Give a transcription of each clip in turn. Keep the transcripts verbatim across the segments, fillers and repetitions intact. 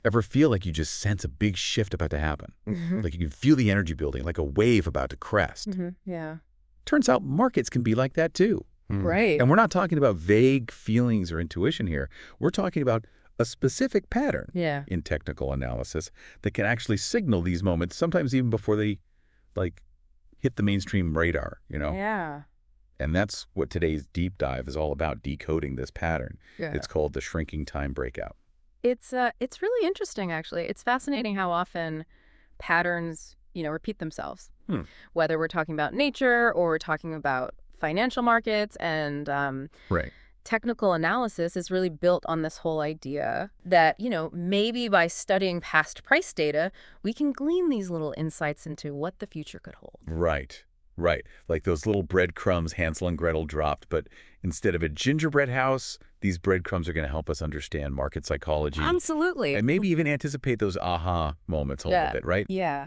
Ever feel like you just sense a big shift about to happen? Mm-hmm. Like you can feel the energy building, like a wave about to crest. Mm-hmm. Yeah. Turns out markets can be like that too. Mm. Right. And we're not talking about vague feelings or intuition here. We're talking about a specific pattern Yeah. in technical analysis that can actually signal these moments, sometimes even before they, like, hit the mainstream radar, you know? Yeah. And that's what today's deep dive is all about, decoding this pattern. Yeah. It's called the shrinking time breakout. It's uh, it's really interesting, actually. It's fascinating how often patterns, you know, repeat themselves. Hmm. Whether we're talking about nature or we're talking about financial markets, and um, Right. technical analysis is really built on this whole idea that, you know, maybe by studying past price data, we can glean these little insights into what the future could hold. Right. Right. Like those little breadcrumbs Hansel and Gretel dropped, but instead of a gingerbread house, these breadcrumbs are going to help us understand market psychology. Absolutely. And maybe even anticipate those aha moments a Yeah. little bit, right? Yeah.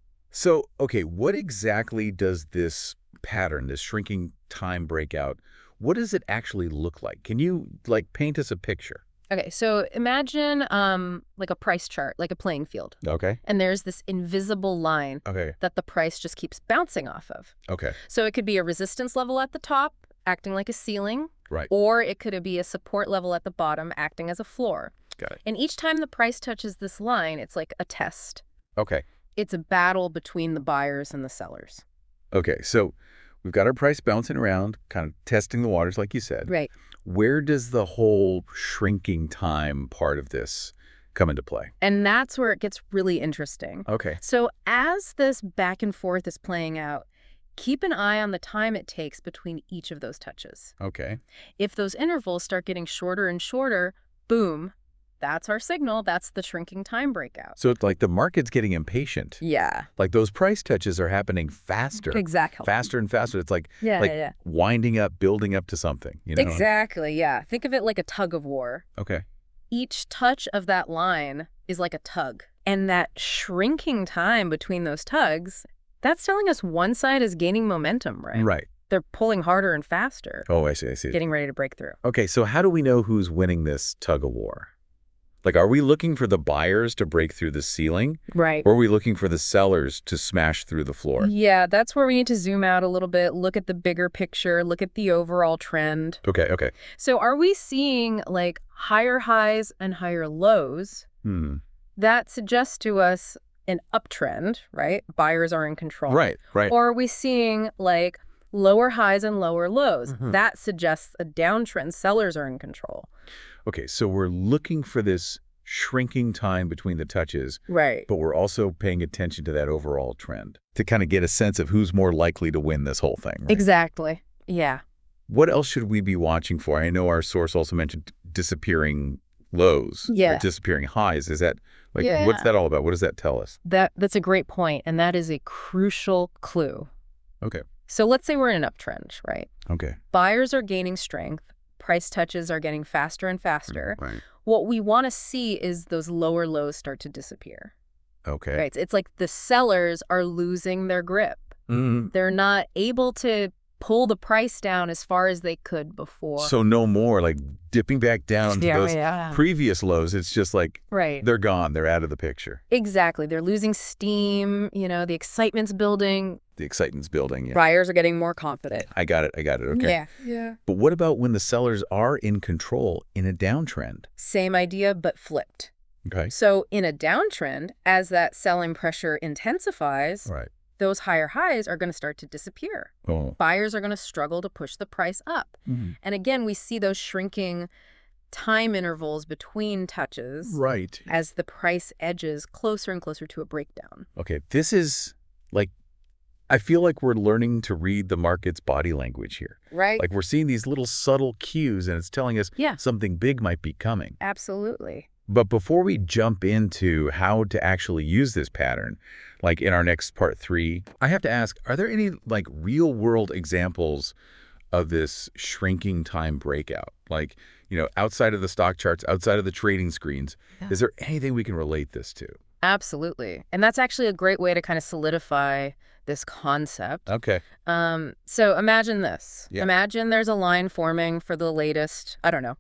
So, okay, what exactly does this pattern, this shrinking time breakout, what does it actually look like? Can you, like, paint us a picture? Okay, so imagine um, like a price chart, like a playing field. Okay. And there's this invisible line Okay. that the price just keeps bouncing off of. Okay. So it could be a resistance level at the top, acting like a ceiling, Right. or it could be a support level at the bottom, acting as a floor. Got it. And each time the price touches this line, it's like a test. Okay. It's a battle between the buyers and the sellers. Okay, so we've got our price bouncing around, kind of testing the waters, like you said. Right. Where does the whole shrinking time part of this come into play? And that's where it gets really interesting. Okay. So as this back and forth is playing out, keep an eye on the time it takes between each of those touches. Okay. If those intervals start getting shorter and shorter, boom, that's our signal. That's the shrinking time breakout. So it's like the market's getting impatient. Yeah. Like those price touches are happening faster. Exactly. Faster and faster. It's like, Yeah, like yeah, yeah. winding up, building up to something, you know? Exactly, yeah. Think of it like a tug of war. Okay. Each touch of that line is like a tug. And that shrinking time between those tugs, that's telling us one side is gaining momentum, right? Right. They're pulling harder and faster, Oh, I see, I see. getting ready to break through. Okay, so how do we know who's winning this tug of war? Like, are we looking for the buyers to break through the ceiling? Right. Or are we looking for the sellers to smash through the floor? Yeah, that's where we need to zoom out a little bit, look at the bigger picture, look at the overall trend. Okay, okay. So are we seeing like higher highs and higher lows? Hmm. That suggests to us an uptrend, right? Buyers are in control. Right, right. Or are we seeing like lower highs and lower lows? Mhm. That suggests a downtrend. Sellers are in control. Okay, so we're looking for this shrinking time between the touches, Right. but we're also paying attention to that overall trend to kind of get a sense of who's more likely to win this whole thing. Right? Exactly. Yeah. What else should we be watching for? I know our source also mentioned disappearing lows, or Yeah. disappearing highs. Is that, like, Yeah. what's that all about? What does that tell us? That that's a great point, and that is a crucial clue. Okay, So let's say we're in an uptrend, right? okay. Buyers are gaining strength. Price touches are getting faster and faster. Right. What we want to see is those lower lows start to disappear. Okay. Right? It's like the sellers are losing their grip. Mm, They're not able to pull the price down as far as they could before. so no more, like, dipping back down to Yeah, those yeah. previous lows. It's just like Right. they're gone. They're out of the picture. Exactly. They're losing steam. You know, the excitement's building. The excitement's building. Yeah. Buyers are getting more confident. I got it. I got it. Okay. Yeah. Yeah. But what about when the sellers are in control in a downtrend? Same idea, but flipped. Okay. So in a downtrend, as that selling pressure intensifies, Right. those higher highs are going to start to disappear. Oh. Buyers are going to struggle to push the price up. Mhm. And again, we see those shrinking time intervals between touches Right. as the price edges closer and closer to a breakdown. Okay. This is like, I feel like we're learning to read the market's body language here. Right? Like we're seeing these little subtle cues and it's telling us Yeah. something big might be coming. Absolutely. But before we jump into how to actually use this pattern, like in our next part three, I have to ask, are there any like real world examples of this shrinking time breakout? Like, you know, outside of the stock charts, outside of the trading screens, Yeah. is there anything we can relate this to? Absolutely. And that's actually a great way to kind of solidify this concept. Okay. Um, so imagine this. Yeah. Imagine there's a line forming for the latest, I don't know,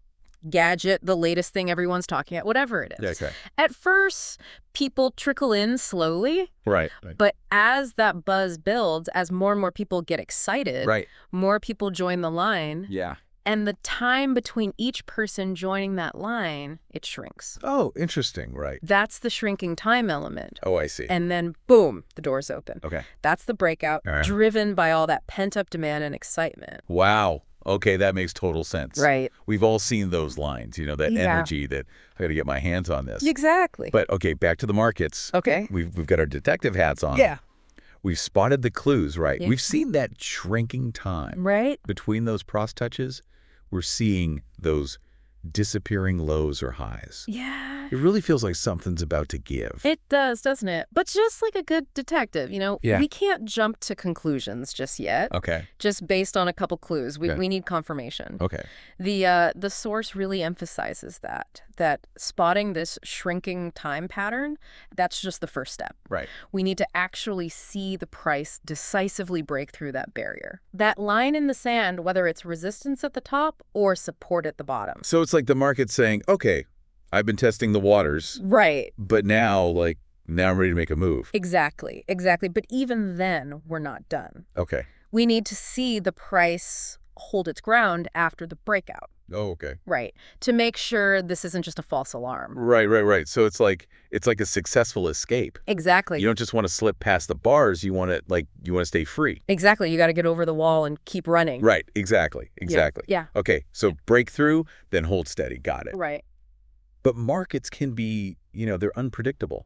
gadget, the latest thing everyone's talking about, whatever it is. Yeah, okay. At first, people trickle in slowly, Right. Right. but as that buzz builds, as more and more people get excited, Right. more people join the line, Yeah. and the time between each person joining that line, it shrinks. Oh, interesting. Right. That's the shrinking time element. Oh, I see. And then, boom, the doors open. Okay. That's the breakout, All right. driven by all that pent-up demand and excitement. Wow. Okay, that makes total sense. Right. We've all seen those lines, you know, that Yeah. energy that I got to get my hands on this. Exactly. But okay, back to the markets. Okay. We've we've got our detective hats on. Yeah. We've spotted the clues, right? Yeah. We've seen that shrinking time. Right? Between those cross touches, we're seeing those disappearing lows or highs. Yeah. It really feels like something's about to give. It does, doesn't it? But just like a good detective, you know, Yeah. we can't jump to conclusions just yet, Okay. just based on a couple clues. We, Okay. we need confirmation. Okay. The uh, the source really emphasizes that, that spotting this shrinking time pattern, that's just the first step. Right. We need to actually see the price decisively break through that barrier. That line in the sand, whether it's resistance at the top or support at the bottom. So it's like the market's saying, okay, I've been testing the waters, Right. but now, like, now I'm ready to make a move. Exactly. Exactly. But even then, we're not done. Okay. We need to see the price hold its ground after the breakout. Oh, okay. Right. To make sure this isn't just a false alarm. Right, right, right. So it's like it's like a successful escape. Exactly. You don't just want to slip past the bars. You want to like you want to stay free. Exactly. You got to get over the wall and keep running. Right. Exactly. Exactly. Yeah. Okay. So breakthrough, then hold steady. Got it. Right. But markets can be, you know, they're unpredictable.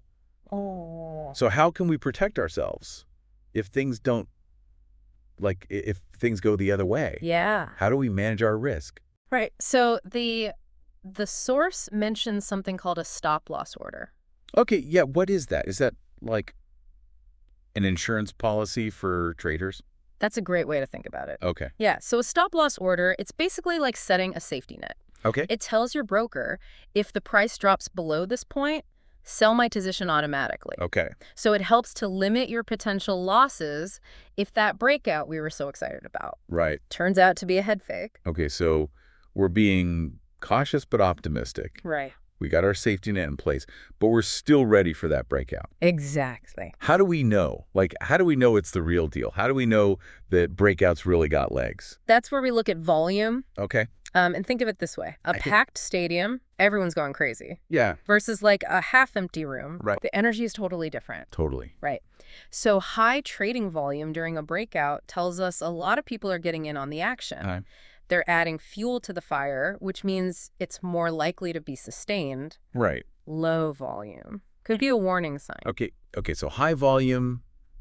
Oh. So how can we protect ourselves if things don't, like, i- if things go the other way? Yeah. How do we manage our risk? Right. So the the source mentions something called a stop loss order. Okay. Yeah. What is that? Is that like an insurance policy for traders? That's a great way to think about it. Okay. Yeah. So a stop loss order, it's basically like setting a safety net. Okay. It tells your broker, if the price drops below this point, sell my position automatically. Okay. So it helps to limit your potential losses if that breakout we were so excited about Right. turns out to be a head fake. Okay. So we're being cautious but optimistic. Right. We got our safety net in place, but we're still ready for that breakout. Exactly. How do we know? Like, how do we know it's the real deal? How do we know that breakouts really got legs? That's where we look at volume. Okay. Um, and think of it this way. A I think- packed stadium, everyone's going crazy. Yeah. Versus like a half-empty room. Right. The energy is totally different. Totally. Right. So high trading volume during a breakout tells us a lot of people are getting in on the action. Okay. They're adding fuel to the fire, which means it's more likely to be sustained. Right. Low volume could be a warning sign. Okay. Okay. So high volume,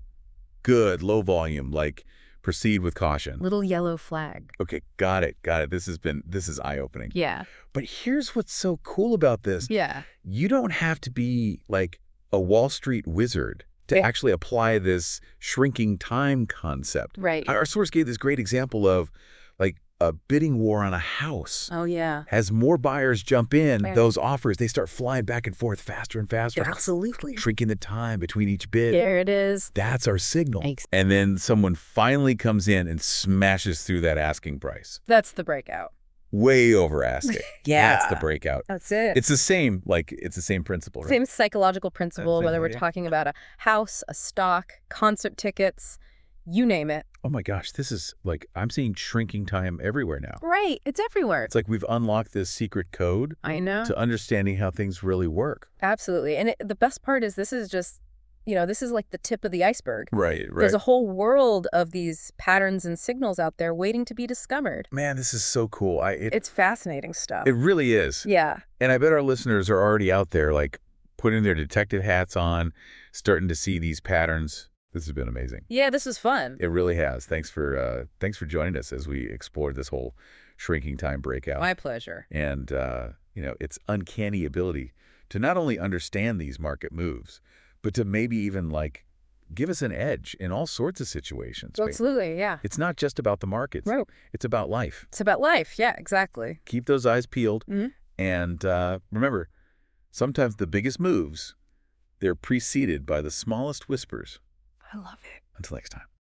good. Low volume, like proceed with caution. Little yellow flag. Okay. Got it. Got it. This has been, this is eye-opening. Yeah. But here's what's so cool about this. Yeah. You don't have to be like a Wall Street wizard to Yeah. actually apply this shrinking time concept. Right. Our source gave this great example of like a bidding war on a house. Oh, yeah. As more buyers jump in, Right. those offers, they start flying back and forth faster and faster, Absolutely. shrinking the time between each bid. There it is. That's our signal. Ex- And then someone finally comes in and smashes through that asking price. That's the breakout. Way over asking. Yeah. That's the breakout. That's it. It's the same, like, it's the same principle, right? Same psychological principle, same whether we're idea. talking about a house, a stock, concert tickets, you name it. Oh my gosh, this is like, I'm seeing shrinking time everywhere now. Right. It's everywhere. It's like we've unlocked this secret code I know. to understanding how things really work. Absolutely. And it, the best part is this is just, you know, this is like the tip of the iceberg. Right, right. There's a whole world of these patterns and signals out there waiting to be discovered. Man, this is so cool. I it, It's fascinating stuff. it really is. Yeah. And I bet our listeners are already out there, like, putting their detective hats on, starting to see these patterns. This has been amazing. Yeah, this was fun. It really has. Thanks for uh, thanks for joining us as we explored this whole shrinking time breakout. My pleasure. And, uh, you know, its uncanny ability to not only understand these market moves, but to maybe even, like, give us an edge in all sorts of situations. Absolutely, yeah. It's not just about the markets. Right. It's about life. It's about life. Yeah, exactly. Keep those eyes peeled. Mhm. And uh, remember, sometimes the biggest moves, they're preceded by the smallest whispers. I love it. Until next time.